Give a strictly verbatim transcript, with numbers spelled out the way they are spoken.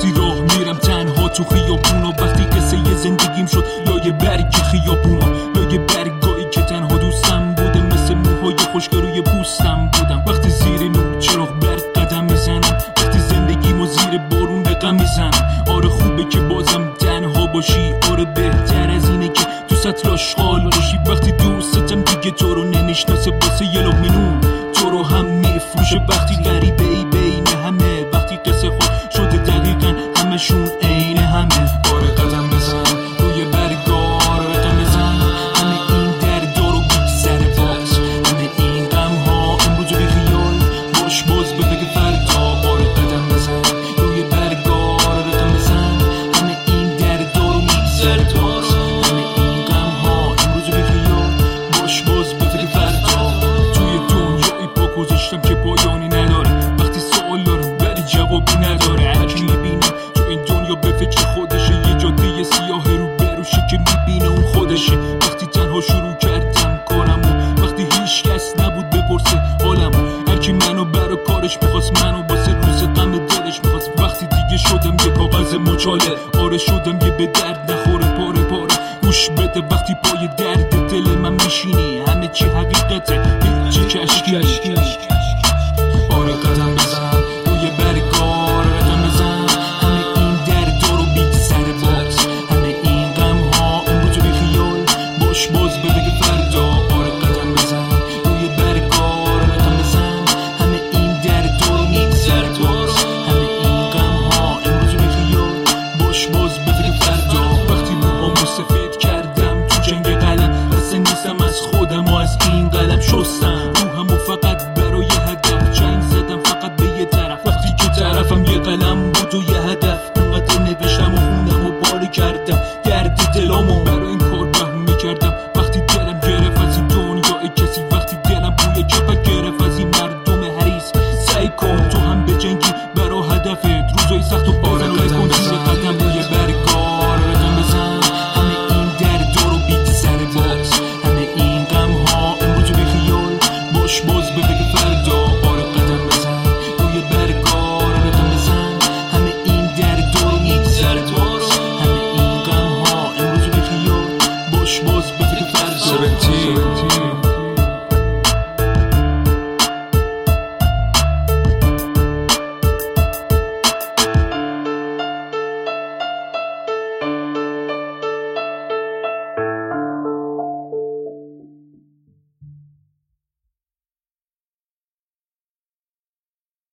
وقتی راه میرم تنها تو خیابونا، وقتی قصه ی زندگیم شد لایه برگ خیابونا، لایه برگایی که تنها دوستم بوده، مثل موهای خشک روی پوستم بودم. وقتی زیر نور چراغ برق قدم میزنم، وقتی زندگیمو زیر بارون رقم میزنم. آره خوبه که بازم تنها باشی، آره بهتر از اینه که تو سطل آشغال باشی. وقتی دوستم دیگه تو رو نمیشناسه، واسه یه لقمه نون تو رو هم میفروشه. وقتی غریبه ای بین همه، وقتی قصه خود شده دقیقا همشون عین همه. آره قدم بزن روی برگا، آره قدم بزن، همه این دردا رو بگذره باز، همه این غم ها امروز بی خیال باش، باز به فکر فردا. آره قدم بزن روی برگا، آره قدم بزن، همه این دردا رو میگذره باز، همه این غم ها امروز بی خیال باش، باز به فکر فردا. توی دنیایی پا گذاشتم که پایانی نداره، وقتی سوال دارم ولی جوابی نداره. هرکی میبینم تو این دنیا به فکر خودشه، یه جاده سیاه رو بروشه که میبینه اون خودشه. وقتی تنها شروع کردم کارمو، وقتی هیچ کس نبود بپرسه حالمو، هرکی منو برا کارش میخواست، منو واسه روز غم دلش میخواست. وقتی دیگه شدم یه کاغذ مچاله، آره شدم یه به درد نخوره پاره پاره. گوش بده وقتی پای درد دل من میشینی، همه چی حقیقته هیچی کشکی.